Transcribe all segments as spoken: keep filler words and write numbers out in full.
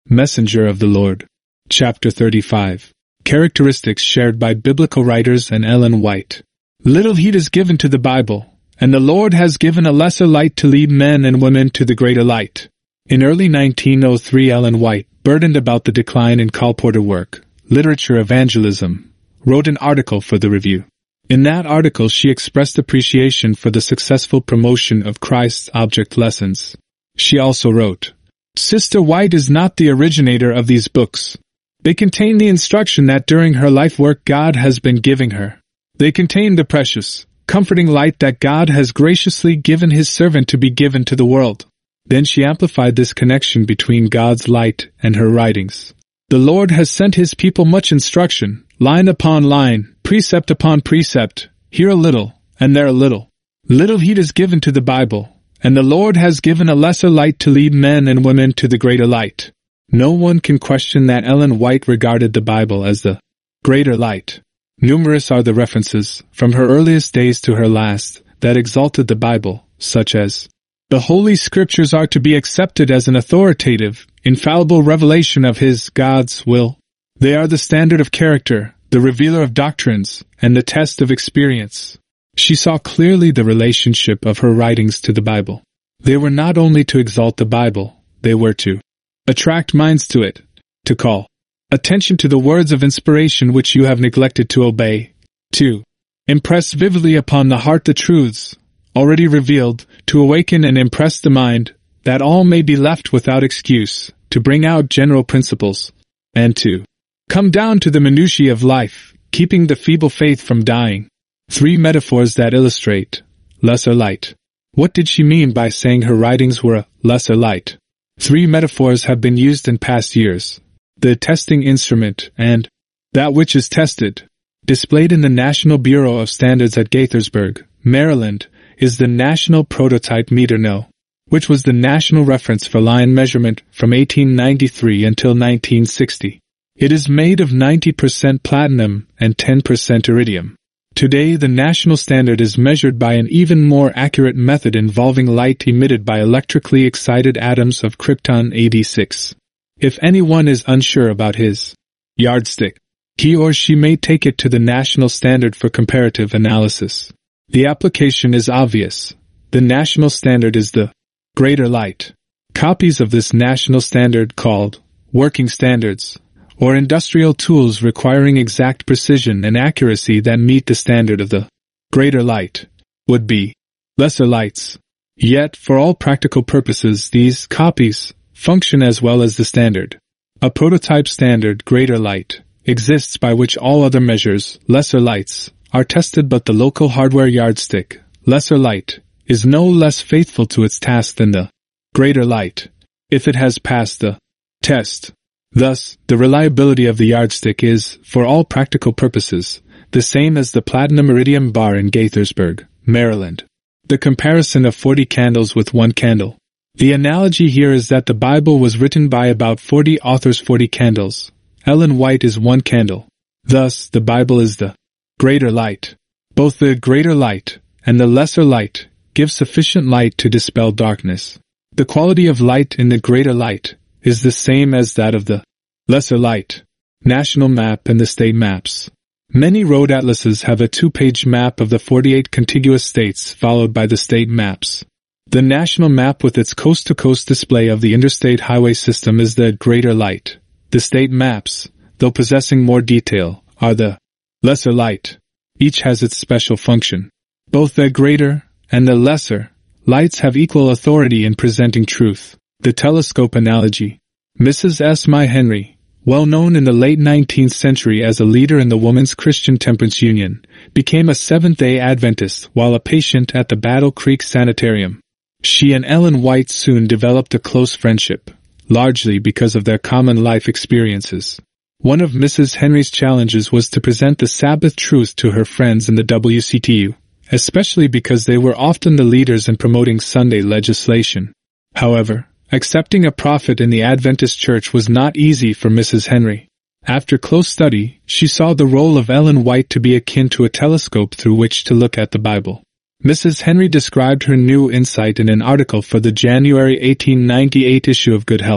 Messenger of the Lord. Chapter thirty-five. Characteristics shared by biblical writers and Ellen White. Little heed is given to the Bible, and the Lord has given a lesser light to lead men and women to the greater light. In early nineteen oh three, Ellen White, burdened about the decline in colporteur work, literature evangelism, wrote an article for the Review. In that article she expressed appreciation for the successful promotion of Christ's object lessons. She also wrote, "Sister White is not the originator of these books. They contain the instruction that during her life work God has been giving her. They contain the precious, comforting light that God has graciously given His servant to be given to the world." Then she amplified this connection between God's light and her writings. "The Lord has sent His people much instruction, line upon line, precept upon precept, here a little, and there a little. Little heed is given to the Bible, and the Lord has given a lesser light to lead men and women to the greater light." No one can question that Ellen White regarded the Bible as the greater light. Numerous are the references, from her earliest days to her last, that exalted the Bible, such as, "The Holy Scriptures are to be accepted as an authoritative, infallible revelation of His, God's, will. They are the standard of character, the revealer of doctrines, and the test of experience." She saw clearly the relationship of her writings to the Bible. They were not only to exalt the Bible, they were to attract minds to it, to call attention to the words of inspiration which you have neglected to obey, to impress vividly upon the heart the truths already revealed, to awaken and impress the mind, that all may be left without excuse, to bring out general principles, and to come down to the minutiae of life, keeping the feeble faith from dying. Three metaphors that illustrate lesser light. What did she mean by saying her writings were a lesser light? Three metaphors have been used in past years: the testing instrument and that which is tested. Displayed in the National Bureau of Standards at Gaithersburg, Maryland, is the National Prototype Meter N O, which was the national reference for line measurement from eighteen ninety-three until nineteen sixty. It is made of ninety percent platinum and ten percent iridium. Today the national standard is measured by an even more accurate method involving light emitted by electrically excited atoms of krypton eighty-six. If anyone is unsure about his yardstick, he or she may take it to the national standard for comparative analysis. The application is obvious. The national standard is the greater light. Copies of this national standard, called working standards, or industrial tools requiring exact precision and accuracy that meet the standard of the greater light, would be lesser lights. Yet, for all practical purposes, these copies function as well as the standard. A prototype standard, greater light, exists by which all other measures, lesser lights, are tested, but the local hardware yardstick, lesser light, is no less faithful to its task than the greater light, if it has passed the test. Thus, the reliability of the yardstick is, for all practical purposes, the same as the platinum iridium bar in Gaithersburg, Maryland. The comparison of forty candles with one candle. The analogy here is that the Bible was written by about forty authors, forty candles. Ellen White is one candle. Thus, the Bible is the greater light. Both the greater light and the lesser light give sufficient light to dispel darkness. The quality of light in the greater light is the same as that of the lesser light. National map and the state maps. Many road atlases have a two-page map of the forty-eight contiguous states followed by the state maps. The national map with its coast-to-coast display of the interstate highway system is the greater light. The state maps, though possessing more detail, are the lesser light. Each has its special function. Both the greater and the lesser lights have equal authority in presenting truth. The telescope analogy. Missus S. My Henry, well known in the late nineteenth century as a leader in the Women's Christian Temperance Union, became a Seventh-day Adventist while a patient at the Battle Creek Sanitarium. She and Ellen White soon developed a close friendship, largely because of their common life experiences. One of Missus Henry's challenges was to present the Sabbath truth to her friends in the W C T U, especially because they were often the leaders in promoting Sunday legislation. However, accepting a prophet in the Adventist Church was not easy for Missus Henry. After close study, she saw the role of Ellen White to be akin to a telescope through which to look at the Bible. Missus Henry described her new insight in an article for the January eighteen ninety-eight issue of Good Health.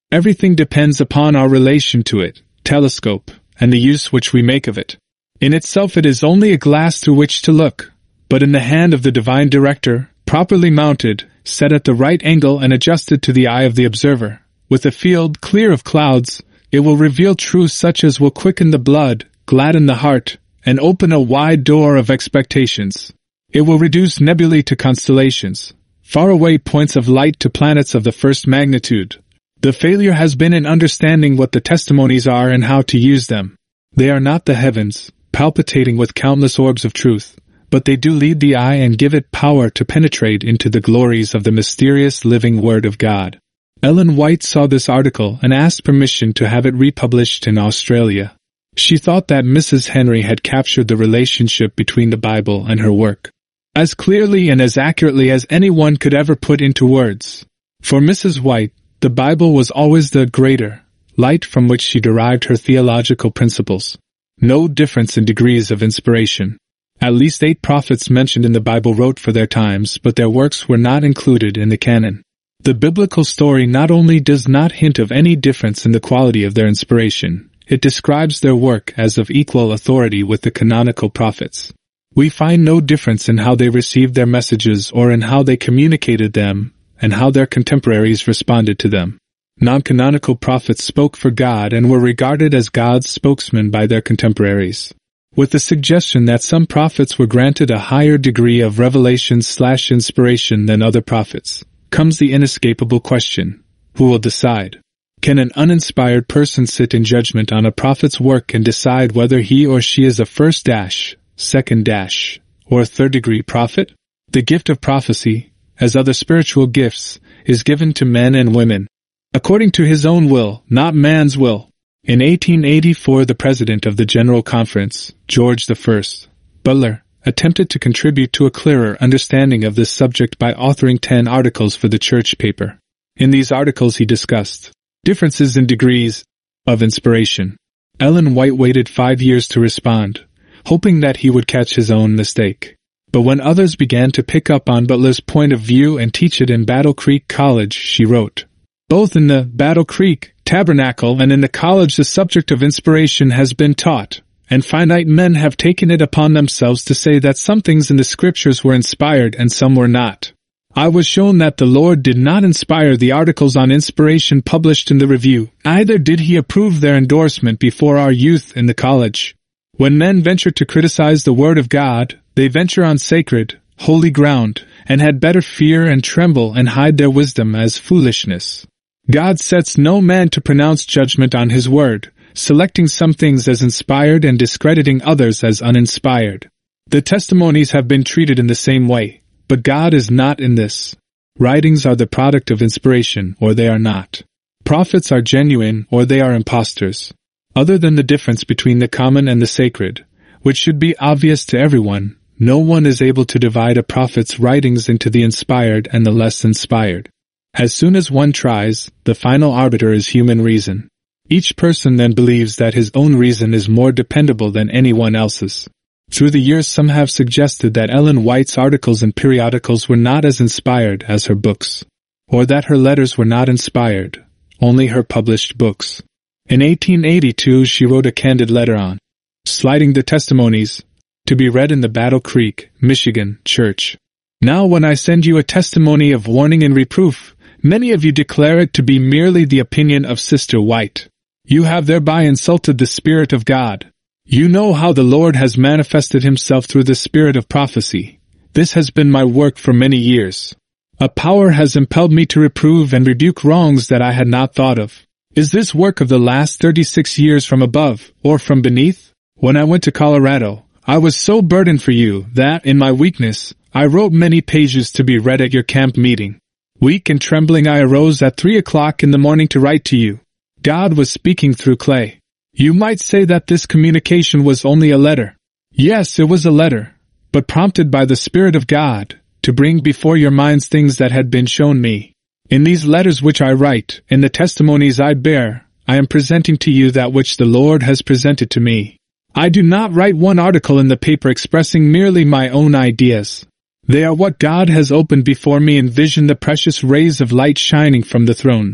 Everything depends upon our relation to it, telescope, and the use which we make of it. In itself it is only a glass through which to look, but in the hand of the divine director, properly mounted, set at the right angle and adjusted to the eye of the observer, with a field clear of clouds, it will reveal truths such as will quicken the blood, gladden the heart, and open a wide door of expectations. It will reduce nebulae to constellations, faraway points of light to planets of the first magnitude. The failure has been in understanding what the testimonies are and how to use them. They are not the heavens, palpitating with countless orbs of truth, but they do lead the eye and give it power to penetrate into the glories of the mysterious living Word of God. Ellen White saw this article and asked permission to have it republished in Australia. She thought that Missus Henry had captured the relationship between the Bible and her work as clearly and as accurately as anyone could ever put into words. For Missus White, the Bible was always the greater light from which she derived her theological principles. No difference in degrees of inspiration. At least eight prophets mentioned in the Bible wrote for their times, but their works were not included in the canon. The biblical story not only does not hint of any difference in the quality of their inspiration, it describes their work as of equal authority with the canonical prophets. We find no difference in how they received their messages or in how they communicated them, and how their contemporaries responded to them. Non-canonical prophets spoke for God and were regarded as God's spokesmen by their contemporaries. With the suggestion that some prophets were granted a higher degree of revelation slash inspiration than other prophets, comes the inescapable question, who will decide? Can an uninspired person sit in judgment on a prophet's work and decide whether he or she is a first dash, second dash, or third degree prophet? The gift of prophecy, as other spiritual gifts, is given to men and women, according to his own will, not man's will. In eighteen eighty-four, the president of the General Conference, George the First, Butler, attempted to contribute to a clearer understanding of this subject by authoring ten articles for the church paper. In these articles he discussed differences in degrees of inspiration. Ellen White waited five years to respond, hoping that he would catch his own mistake. But when others began to pick up on Butler's point of view and teach it in Battle Creek College, she wrote, "Both in the Battle Creek Tabernacle and in the college the subject of inspiration has been taught, and finite men have taken it upon themselves to say that some things in the scriptures were inspired and some were not. I was shown that the Lord did not inspire the articles on inspiration published in the Review, either did he approve their endorsement before our youth in the college. When men venture to criticize the Word of God, they venture on sacred, holy ground, and had better fear and tremble and hide their wisdom as foolishness. God sets no man to pronounce judgment on his word, selecting some things as inspired and discrediting others as uninspired. The testimonies have been treated in the same way, but God is not in this. Writings are the product of inspiration, or they are not. Prophets are genuine, or they are impostors. Other than the difference between the common and the sacred, which should be obvious to everyone, no one is able to divide a prophet's writings into the inspired and the less inspired. As soon as one tries, the final arbiter is human reason. Each person then believes that his own reason is more dependable than anyone else's. Through the years some have suggested that Ellen White's articles and periodicals were not as inspired as her books, or that her letters were not inspired, only her published books. In eighteen eighty-two she wrote a candid letter on Sliding the Testimonies, to be read in the Battle Creek, Michigan, church. Now when I send you a testimony of warning and reproof, many of you declare it to be merely the opinion of Sister White. You have thereby insulted the Spirit of God. You know how the Lord has manifested himself through the spirit of prophecy. This has been my work for many years. A power has impelled me to reprove and rebuke wrongs that I had not thought of. Is this work of the last thirty-six years from above, or from beneath? When I went to Colorado, I was so burdened for you that, in my weakness, I wrote many pages to be read at your camp meeting. Weak and trembling I arose at three o'clock in the morning to write to you. God was speaking through clay. You might say that this communication was only a letter. Yes, it was a letter, but prompted by the Spirit of God, to bring before your minds things that had been shown me. In these letters which I write, in the testimonies I bear, I am presenting to you that which the Lord has presented to me. I do not write one article in the paper expressing merely my own ideas. They are what God has opened before me and visioned the precious rays of light shining from the throne.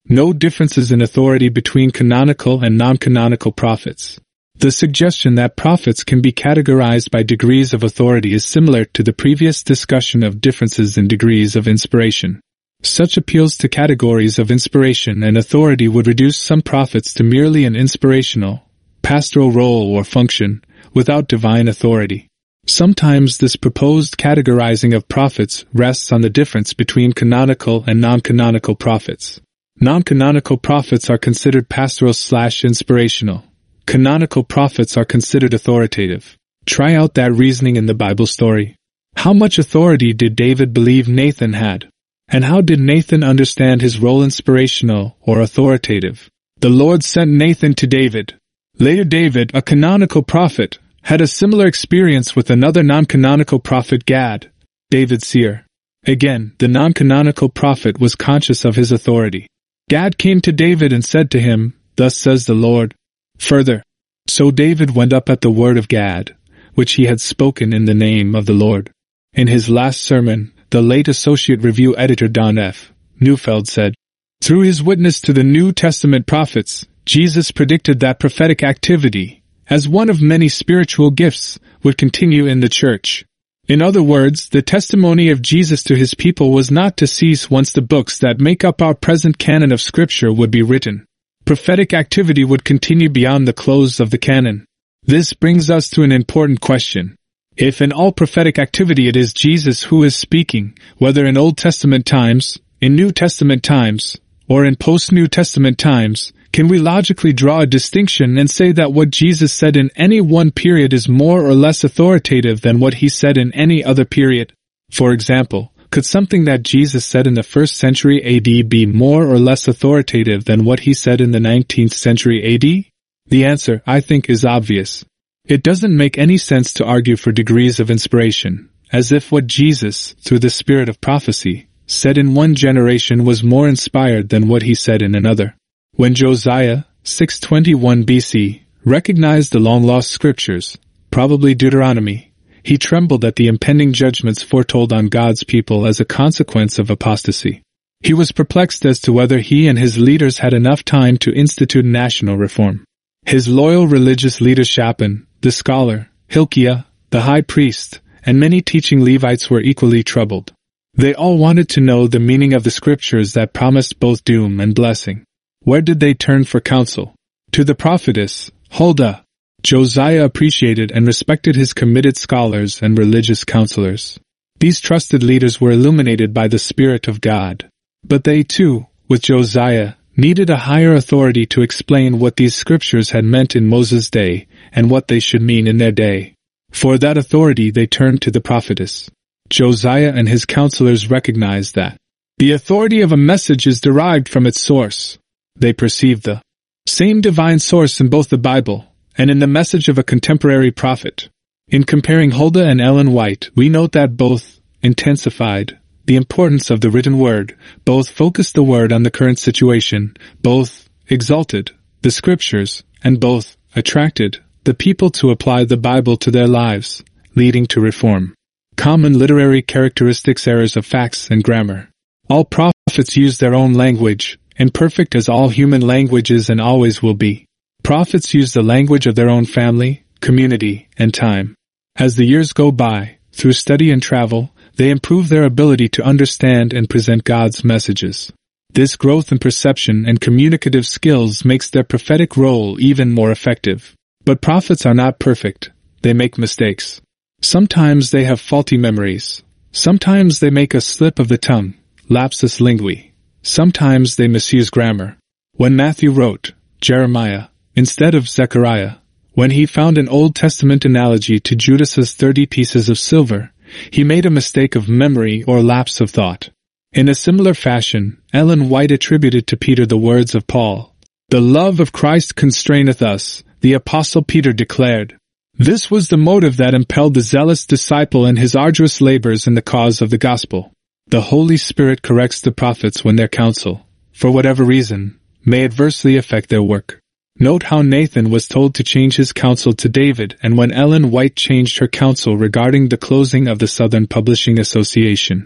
No differences in authority between canonical and non-canonical prophets. The suggestion that prophets can be categorized by degrees of authority is similar to the previous discussion of differences in degrees of inspiration. Such appeals to categories of inspiration and authority would reduce some prophets to merely an inspirational, pastoral role or function, without divine authority. Sometimes this proposed categorizing of prophets rests on the difference between canonical and non-canonical prophets. Non-canonical prophets are considered pastoral slash inspirational. Canonical prophets are considered authoritative. Try out that reasoning in the Bible story. How much authority did David believe Nathan had? And how did Nathan understand his role, inspirational or authoritative? The Lord sent Nathan to David. Later David, a canonical prophet, had a similar experience with another non-canonical prophet, Gad, David's seer. Again, the non-canonical prophet was conscious of his authority. Gad came to David and said to him, "Thus says the Lord." Further, so David went up at the word of Gad, which he had spoken in the name of the Lord. In his last sermon, the late Associate Review editor Don F. Neufeld said, "Through his witness to the New Testament prophets, Jesus predicted that prophetic activity, as one of many spiritual gifts, would continue in the church. In other words, the testimony of Jesus to his people was not to cease once the books that make up our present canon of Scripture would be written. Prophetic activity would continue beyond the close of the canon. This brings us to an important question. If in all prophetic activity it is Jesus who is speaking, whether in Old Testament times, in New Testament times, or in post-New Testament times, can we logically draw a distinction and say that what Jesus said in any one period is more or less authoritative than what he said in any other period? For example, could something that Jesus said in the first century A D be more or less authoritative than what he said in the nineteenth century A D? The answer, I think, is obvious. It doesn't make any sense to argue for degrees of inspiration, as if what Jesus, through the spirit of prophecy, said in one generation was more inspired than what he said in another. When Josiah, six twenty-one B C, recognized the long-lost scriptures, probably Deuteronomy, he trembled at the impending judgments foretold on God's people as a consequence of apostasy. He was perplexed as to whether he and his leaders had enough time to institute national reform. His loyal religious leader Shaphan, the scholar, Hilkiah, the high priest, and many teaching Levites were equally troubled. They all wanted to know the meaning of the scriptures that promised both doom and blessing. Where did they turn for counsel? To the prophetess, Huldah. Josiah appreciated and respected his committed scholars and religious counselors. These trusted leaders were illuminated by the Spirit of God. But they too, with Josiah, needed a higher authority to explain what these scriptures had meant in Moses' day and what they should mean in their day. For that authority they turned to the prophetess. Josiah and his counselors recognized that the authority of a message is derived from its source. They perceived the same divine source in both the Bible and in the message of a contemporary prophet. In comparing Huldah and Ellen White, we note that both intensified the importance of the written word, both focused the word on the current situation, both exalted the scriptures, and both attracted the people to apply the Bible to their lives, leading to reform. Common literary characteristics: errors of facts and grammar. All prophets use their own language, imperfect as all human languages and always will be. Prophets use the language of their own family, community, and time. As the years go by, through study and travel, they improve their ability to understand and present God's messages. This growth in perception and communicative skills makes their prophetic role even more effective. But prophets are not perfect. They make mistakes. Sometimes they have faulty memories. Sometimes they make a slip of the tongue, lapsus linguae. Sometimes they misuse grammar. When Matthew wrote Jeremiah instead of Zechariah, when he found an Old Testament analogy to Judas's thirty pieces of silver, he made a mistake of memory or lapse of thought. In a similar fashion, Ellen White attributed to Peter the words of Paul, "The love of Christ constraineth us," the Apostle Peter declared. This was the motive that impelled the zealous disciple in his arduous labors in the cause of the gospel. The Holy Spirit corrects the prophets when their counsel, for whatever reason, may adversely affect their work. Note how Nathan was told to change his counsel to David, and when Ellen White changed her counsel regarding the closing of the Southern Publishing Association.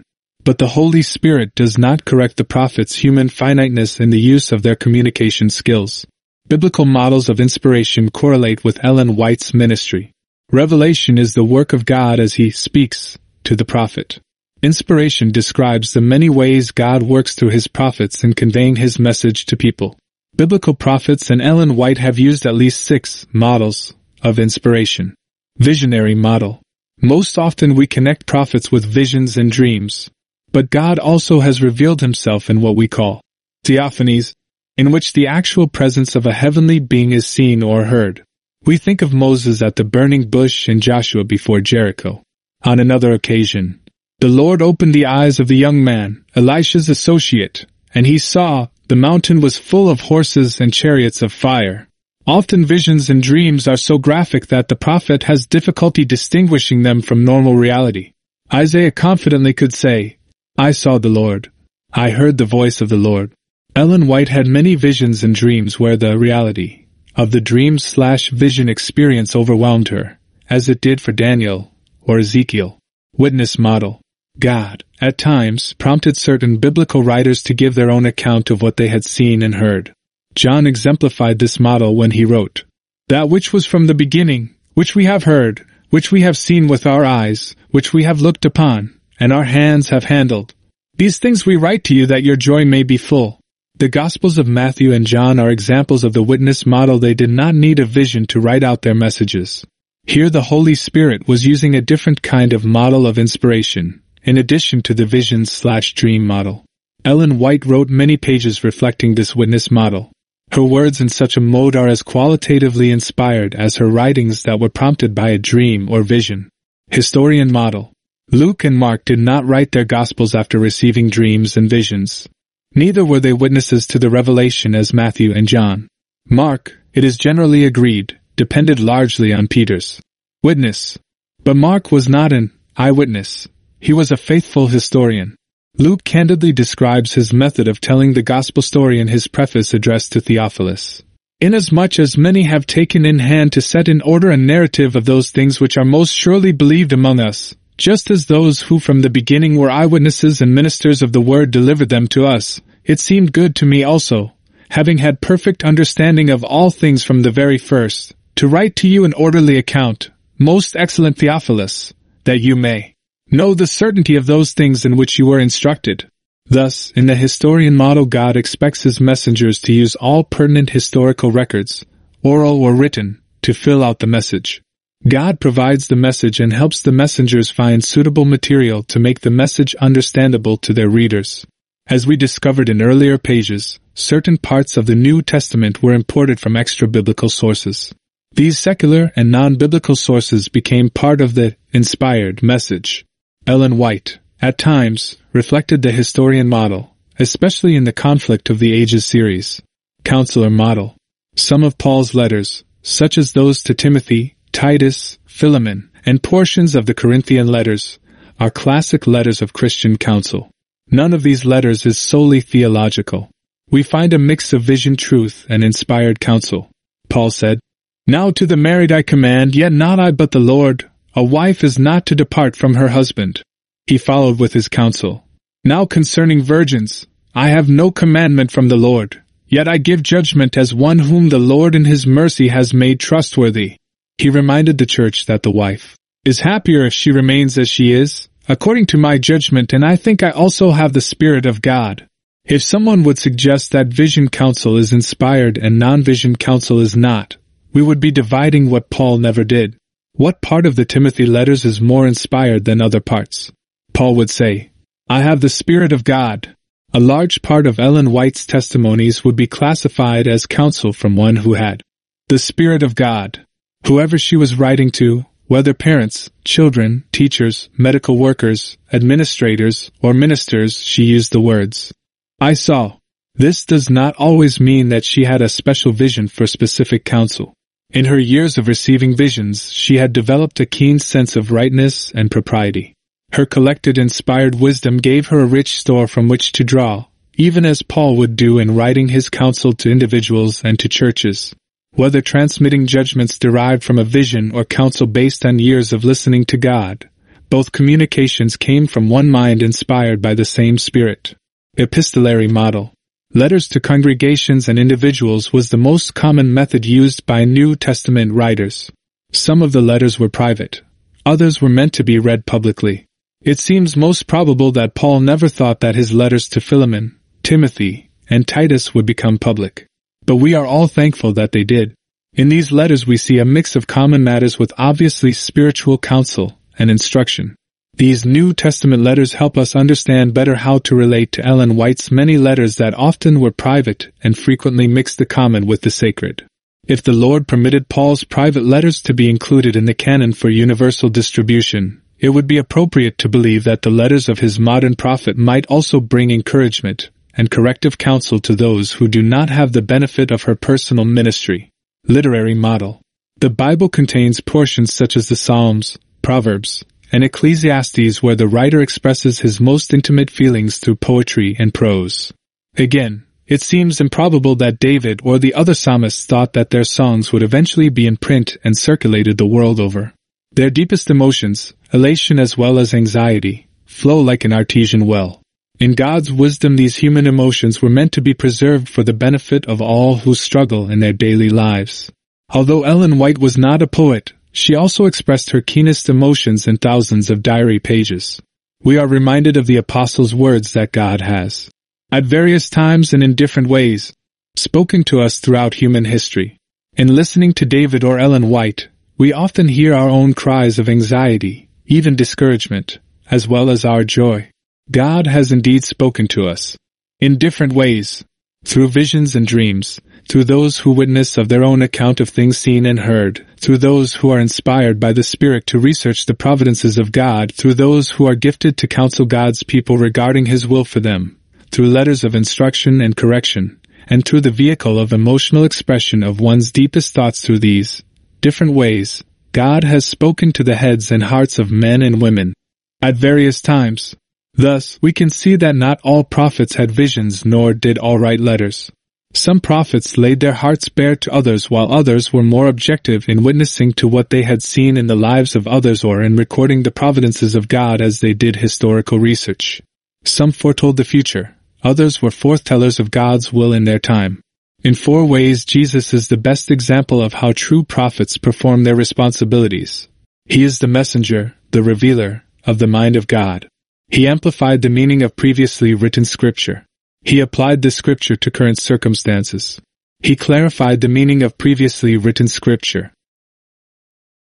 But the Holy Spirit does not correct the prophets' human finiteness in the use of their communication skills. Biblical models of inspiration correlate with Ellen White's ministry. Revelation is the work of God as He speaks to the prophet. Inspiration describes the many ways God works through His prophets in conveying His message to people. Biblical prophets and Ellen White have used at least six models of inspiration. Visionary model. Most often we connect prophets with visions and dreams. But God also has revealed Himself in what we call theophanies, in which the actual presence of a heavenly being is seen or heard. We think of Moses at the burning bush and Joshua before Jericho. On another occasion, the Lord opened the eyes of the young man, Elisha's associate, and he saw the mountain was full of horses and chariots of fire. Often visions and dreams are so graphic that the prophet has difficulty distinguishing them from normal reality. Isaiah confidently could say, "I saw the Lord. I heard the voice of the Lord." Ellen White had many visions and dreams where the reality of the dream slash vision experience overwhelmed her, as it did for Daniel or Ezekiel. Witness model. God, at times, prompted certain biblical writers to give their own account of what they had seen and heard. John exemplified this model when he wrote, "That which was from the beginning, which we have heard, which we have seen with our eyes, which we have looked upon, and our hands have handled. These things we write to you that your joy may be full." The Gospels of Matthew and John are examples of the witness model. They did not need a vision to write out their messages. Here the Holy Spirit was using a different kind of model of inspiration, in addition to the vision-slash-dream model. Ellen White wrote many pages reflecting this witness model. Her words in such a mode are as qualitatively inspired as her writings that were prompted by a dream or vision. Historian model. Luke and Mark did not write their Gospels after receiving dreams and visions. Neither were they witnesses to the revelation as Matthew and John. Mark, it is generally agreed, depended largely on Peter's witness. But Mark was not an eyewitness. He was a faithful historian. Luke candidly describes his method of telling the gospel story in his preface addressed to Theophilus. "Inasmuch as many have taken in hand to set in order a narrative of those things which are most surely believed among us, just as those who from the beginning were eyewitnesses and ministers of the word delivered them to us, it seemed good to me also, having had perfect understanding of all things from the very first, to write to you an orderly account, most excellent Theophilus, that you may know the certainty of those things in which you were instructed." Thus, in the historian model, God expects His messengers to use all pertinent historical records, oral or written, to fill out the message. God provides the message and helps the messengers find suitable material to make the message understandable to their readers. As we discovered in earlier pages, certain parts of the New Testament were imported from extra-biblical sources. These secular and non-biblical sources became part of the inspired message. Ellen White, at times, reflected the historian model, especially in the Conflict of the Ages series. Counselor model. Some of Paul's letters, such as those to Timothy, Titus, Philemon, and portions of the Corinthian letters, are classic letters of Christian counsel. None of these letters is solely theological. We find a mix of vision truth and inspired counsel. Paul said, "Now to the married I command, yet not I but the Lord, a wife is not to depart from her husband." He followed with his counsel, "Now concerning virgins, I have no commandment from the Lord, yet I give judgment as one whom the Lord in His mercy has made trustworthy." He reminded the church that the wife is happier if she remains as she is, according to my judgment, and I think I also have the Spirit of God. If someone would suggest that vision counsel is inspired and non-vision counsel is not, we would be dividing what Paul never did. What part of the Timothy letters is more inspired than other parts? Paul would say, "I have the Spirit of God." A large part of Ellen White's testimonies would be classified as counsel from one who had the Spirit of God. Whoever she was writing to, whether parents, children, teachers, medical workers, administrators, or ministers, she used the words, "I saw." This does not always mean that she had a special vision for specific counsel. In her years of receiving visions, she had developed a keen sense of rightness and propriety. Her collected inspired wisdom gave her a rich store from which to draw, even as Paul would do in writing his counsel to individuals and to churches. Whether transmitting judgments derived from a vision or counsel based on years of listening to God, Both communications came from one mind inspired by the same Spirit. Epistolary model. Letters to congregations and individuals was the most common method used by New Testament writers. Some of the letters were private. Others were meant to be read publicly. It seems most probable that Paul never thought that his letters to Philemon, Timothy, and Titus would become public. But we are all thankful that they did. In these letters we see a mix of common matters with obviously spiritual counsel and instruction. These New Testament letters help us understand better how to relate to Ellen White's many letters that often were private and frequently mixed the common with the sacred. If the Lord permitted Paul's private letters to be included in the canon for universal distribution, it would be appropriate to believe that the letters of his modern prophet might also bring encouragement and corrective counsel to those who do not have the benefit of her personal ministry. Literary model. The Bible contains portions such as the Psalms, Proverbs, and Ecclesiastes where the writer expresses his most intimate feelings through poetry and prose. Again, it seems improbable that David or the other psalmists thought that their songs would eventually be in print and circulated the world over. Their deepest emotions, elation as well as anxiety, flow like an artesian well. In God's wisdom, these human emotions were meant to be preserved for the benefit of all who struggle in their daily lives. Although Ellen White was not a poet, she also expressed her keenest emotions in thousands of diary pages. We are reminded of the apostles' words that God has, at various times and in different ways, spoken to us throughout human history. In listening to David or Ellen White, we often hear our own cries of anxiety, even discouragement, as well as our joy. God has indeed spoken to us in different ways, through visions and dreams, through those who witness of their own account of things seen and heard, through those who are inspired by the Spirit to research the providences of God, through those who are gifted to counsel God's people regarding His will for them, through letters of instruction and correction, and through the vehicle of emotional expression of one's deepest thoughts. Through these different ways, God has spoken to the heads and hearts of men and women at various times. Thus, we can see that not all prophets had visions, nor did all write letters. Some prophets laid their hearts bare to others, while others were more objective in witnessing to what they had seen in the lives of others or in recording the providences of God as they did historical research. Some foretold the future, others were foretellers of God's will in their time. In four ways, Jesus is the best example of how true prophets perform their responsibilities. He is the messenger, the revealer, of the mind of God. He amplified the meaning of previously written scripture. He applied the scripture to current circumstances. He clarified the meaning of previously written scripture.